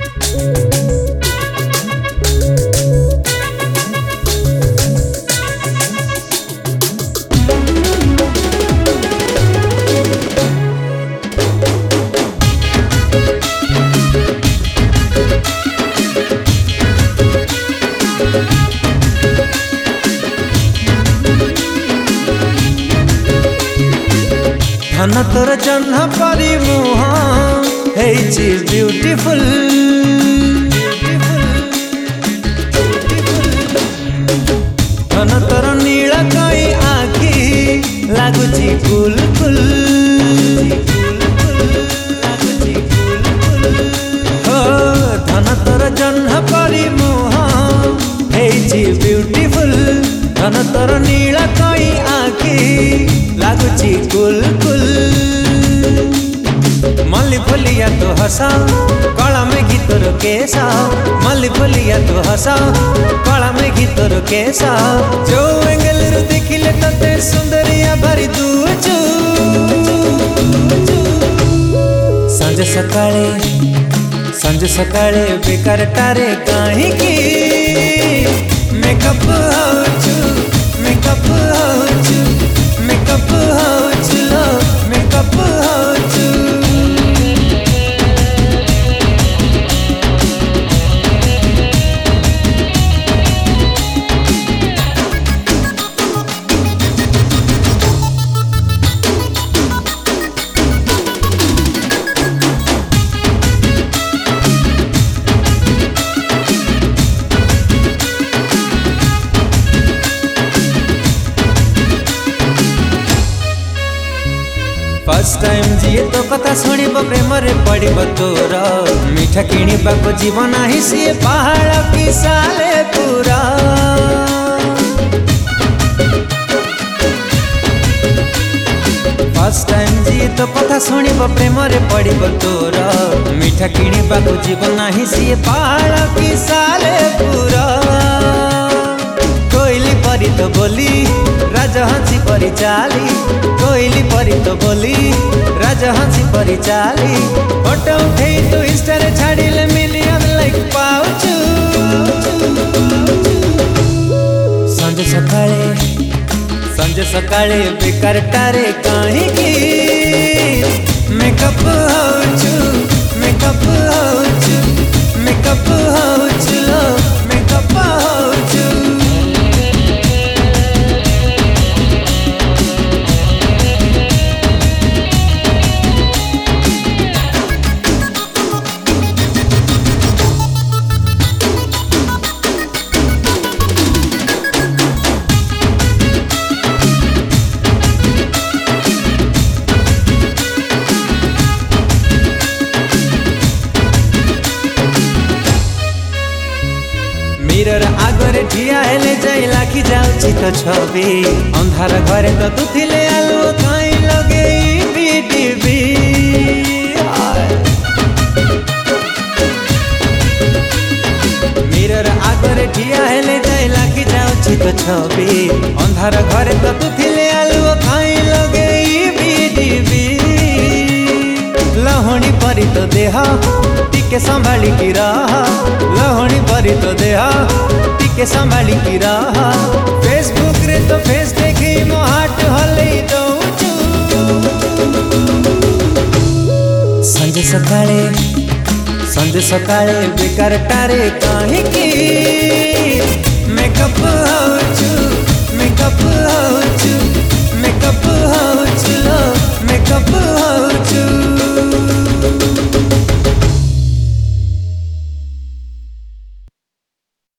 धन तोर जन्ह परी मुह हेची ब्यूटीफुल धन तोर नील कई आखि लागुची कुल कुल हो धन तोर जन्ह परी मुह हेची ब्यूटीफुल धन तोर नील कई आखि लागुची कुल कुल मल्ली फुलिया तो हसा कला में गीतर केसा मल्ली फुलिया तो हसा कला में गीतर केसा जो एंगल रु देखिले तते सुंदरिया भरी दूचू संज सकाळे बेकार टारे काहे की मेकअप होचू मेकअप होचू मेकअप होचू लो मेकअप होचू फर्स्ट टाइम जी तो कथा शुणब प्रेम रे पड़ब तोर मीठा किणवा को जीवन ही सी पहाड़ की साले पूरा फर्स्ट टाइम जी तो कथा शुणब प्रेम रे पड़ब तोर मीठा किणवा को जीवन ही सी पहाड़ की साले पूरा कोइली परी तो बोली राजहंसी परी चाली कोइली परी तो बोली राजहंसी परी चाली फोटो उठे तो इंस्टा रे छाड़िले मिलियन लाइक पाउचू संज सकाळे बेकार टारे काहे की मेकअप होचू मेकअप होचू मेकअप होचू लो मेकअप होचू मिरर आगरे ठिया हेले जाई लाखी जाउची तो छवि अंधार घरे तो तू थिले आलो काई लगे बीटीवी मिरर आगरे ठिया हेले जाई लाखी जाउची तो छवि अंधार घरे तो तू थिले आलो काई लगे बीटीवी लहणी परी तो देह टिके संभाली की रह लहणी परी तो देह टिके संभाली की रह फेसबुक रे तो फेस देखी मो हाट हले दउचू संज सकाळे बेकार टारे काहे की मेकअप होचू मेकअप होचू मेकअप होचू लो मेकअप होचू